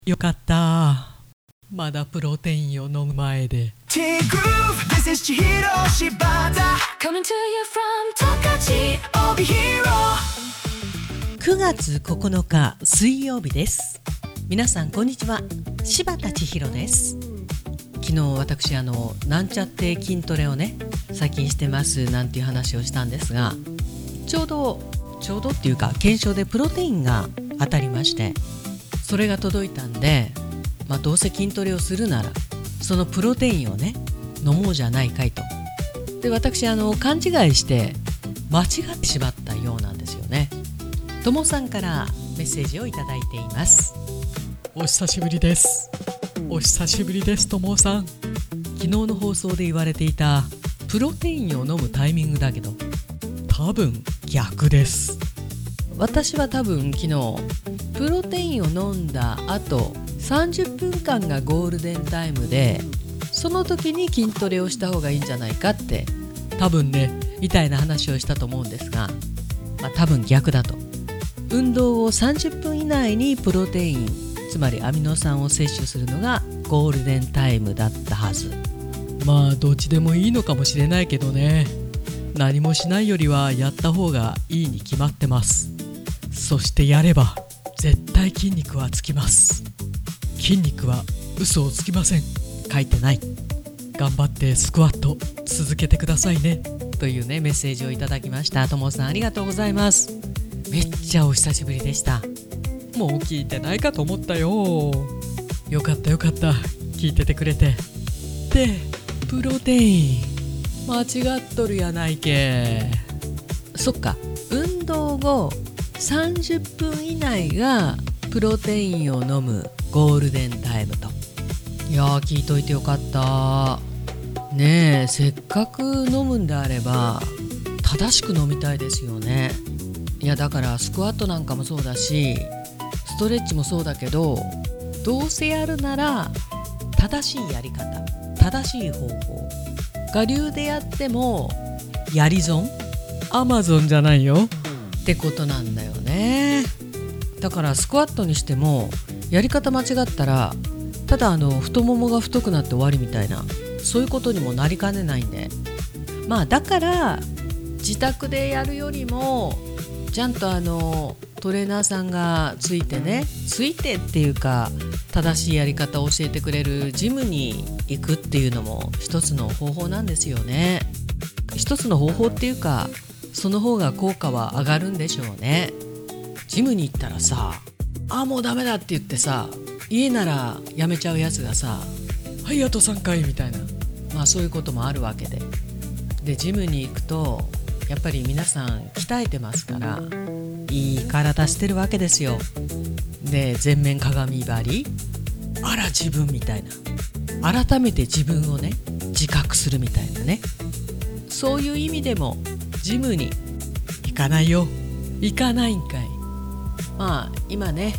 よかった。まだプロテインを飲む前で。 9 月9日水曜日です。皆さんこんにちは。柴田千尋です。昨日私なんちゃって筋トレをね最近してますなんていう話をしたんですが、ちょうどっていうか検証でプロテインが当たりまして、それが届いたんで、どうせ筋トレをするならそのプロテインをね飲もうじゃないかいと。で、私勘違いして間違ってしまったようなんですよね。ともさんからメッセージをいただいています。 お久しぶりです。お久しぶりです、ともさん。昨日の放送で言われていたプロテインを飲むタイミングだけど、多分逆です。 私は多分昨日プロテインを飲んだ後30分間がゴールデンタイムで、その時に筋トレをした方がいいんじゃないかって多分ねみたいな話をしたと思うんですが、多分逆だと。運動を30分以内にプロテイン、つまりアミノ酸を摂取するのがゴールデンタイムだったはず。 どっちでもいいのかもしれないけどね、何もしないよりはやった方がいいに決まってます。そしてやれば絶対筋肉はつきます。筋肉は嘘をつきません。書いてない。頑張ってスクワット続けてくださいね、 というねメッセージをいただきました。ともさんありがとうございます。めっちゃお久しぶりでした。 もう聞いてないかと思ったよ。よかった聞いててくれて。で、プロテイン間違っとるやないけ。 そっか、運動後30分以内がプロテインを飲むゴールデンタイムと。いやー、聞いといてよかったね。せっかく飲むんであれば正しく飲みたいですよね。いや、だからスクワットなんかもそうだしストレッチもそうだけど、どうせやるなら正しいやり方、正しい方法、我流でやってもやり損、 アマゾンじゃないよってことなんだよね。だからスクワットにしてもやり方間違ったらただ太ももが太くなって終わりみたいな、そういうことにもなりかねないんで、だから自宅でやるよりもちゃんとトレーナーさんがついてっていうか正しいやり方を教えてくれるジムに行くっていうのも一つの方法なんですよね。一つの方法っていうか、その方が効果は上がるんでしょうね。ジムに行ったらさ、もうダメだって言ってさ、家ならやめちゃうやつがさ、 はい、あと3回みたいな、 そういうこともあるわけで、ジムに行くとやっぱり皆さん鍛えてますから、いい体してるわけですよ。で、全面鏡張り、あら自分みたいな、改めて自分をね自覚するみたいなね、そういう意味でもジムに行かないよ。行かないんかい。 今ね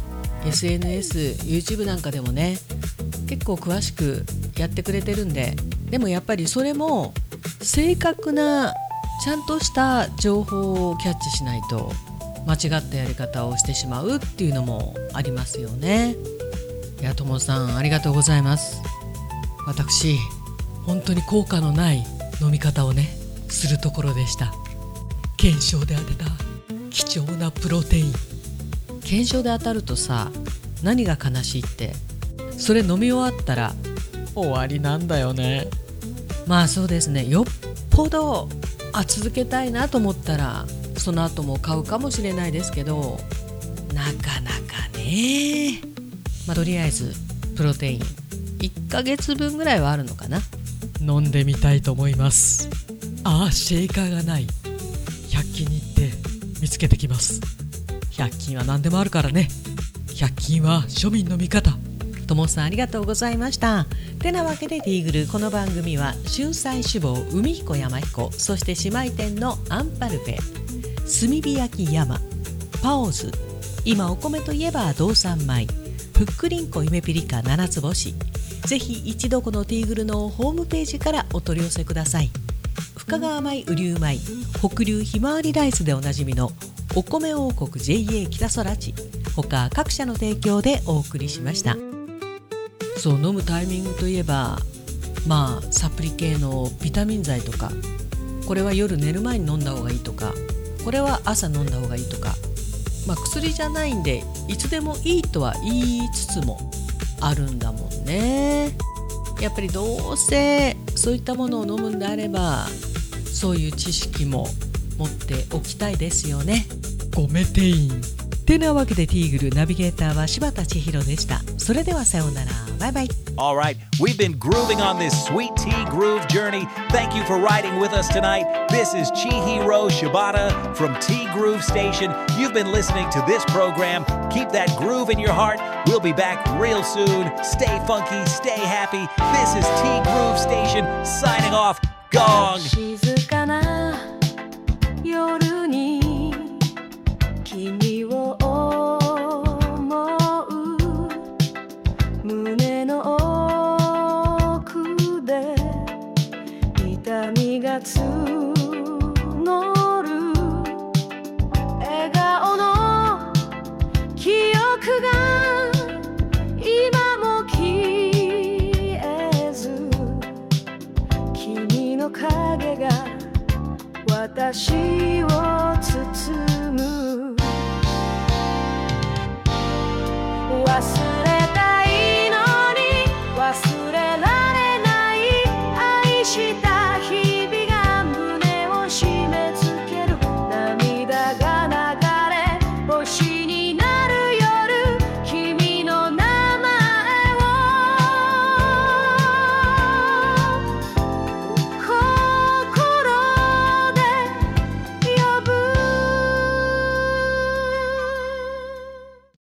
SNS、YouTube なんかでもね結構詳しくやってくれてるんで、でもやっぱりそれも正確なちゃんとした情報をキャッチしないと間違ったやり方をしてしまうっていうのもありますよね。いや、ともさんありがとうございます。 私本当に効果のない飲み方をねするところでした。検証で当てた貴重なプロテイン。 検証で当たるとさ、何が悲しいって、それ飲み終わったら終わりなんだよね。 そうですね、よっぽど続けたいなと思ったらその後も買うかもしれないですけど、なかなかね。とりあえずプロテイン1ヶ月分ぐらいはあるのかな。 飲んでみたいと思います。シェイカーがない。100均に行って見つけてきます。100均は何でもあるからね。100均は庶民の味方。 ともさんありがとうございました。てなわけでティーグル、この番組は春菜志望海彦山彦、そして姉妹店のアンパルフェ、炭火焼き山、パオズ、今お米といえば道産米、ふっくりんこ夢ピリカ7つ星。ぜひ一度このティーグルのホームページからお取り寄せください。深川米雨竜米、北流ひまわりライスでおなじみのお米王国 JA 北空地、他各社の提供でお送りしました。 そう飲むタイミングといえばサプリ系のビタミン剤とか、これは夜寝る前に飲んだ方がいいとか、これは朝飲んだ方がいいとか、薬じゃないんでいつでもいいとは言いつつもあるんだもんね。やっぱりどうせそういったものを飲むんであれば、そういう知識も持っておきたいですよね。 ごめていん。 てなわけでティーグルナビゲーターは柴田千尋でした。それではさようなら。バイバイ。 Alright, we've been grooving on this sweet tea groove journey. Thank you for riding with us tonight. This is Chihiro Shibata from Tea Groove Station. You've been listening to this program. Keep that groove in your heart. We'll be back real soon. Stay funky, stay happy. This is Tea Groove Station signing off. Gong! 静かな夜に君を思う、胸の奥で痛みが募る、笑顔の記憶が今も消えず、君の影が私を包む、忘れ